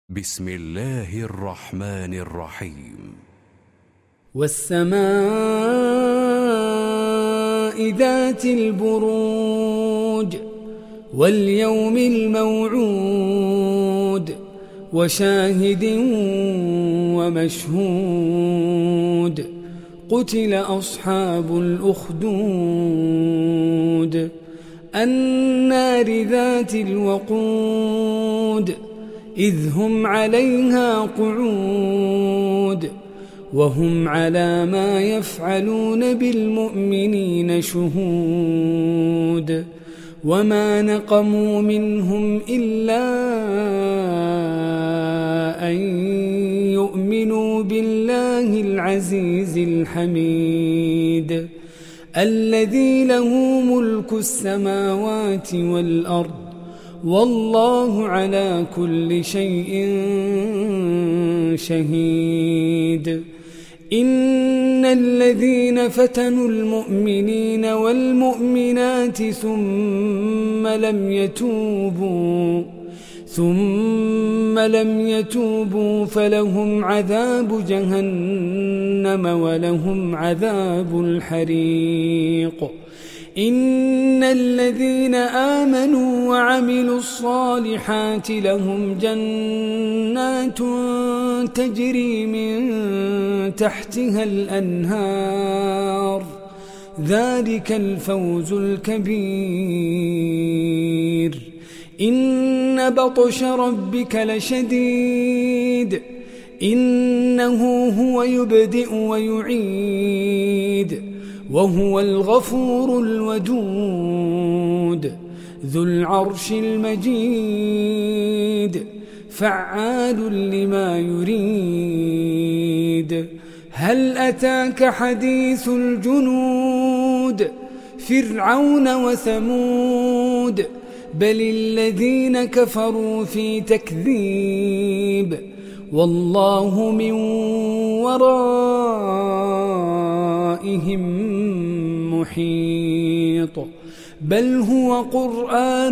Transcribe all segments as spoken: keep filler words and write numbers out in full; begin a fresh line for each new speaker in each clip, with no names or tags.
بسم الله الرحمن الرحيم.
والسماء ذات البروج واليوم الموعود وشاهد ومشهود قتل أصحاب الأخدود النار ذات الوقود إذ هم عليها قعود وهم على ما يفعلون بالمؤمنين شهود وما نقموا منهم إلا أن يؤمنوا بالله العزيز الحميد الذي له ملك السماوات والأرض والله على كل شيء شهيد. إن الذين فتنوا المؤمنين والمؤمنات ثم لم يتوبوا ثم لم يتوبوا فلهم عذاب جهنم ولهم عذاب الحريق. إن الذين آمنوا وعملوا الصالحات لهم جنات تجري من تحتها الأنهار ذلك الفوز الكبير. إن بطش ربك لشديد إنه هو يبدئ ويعيد وهو الغفور الودود ذو العرش المجيد فعال لما يريد. هل أتاك حديث الجنود فرعون وثمود بل الذين كفروا في تكذيب والله من ورائهم محيط بل هو قرآن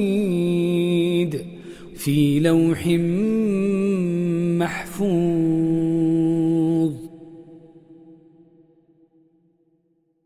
مجيد في لوح محفوظ.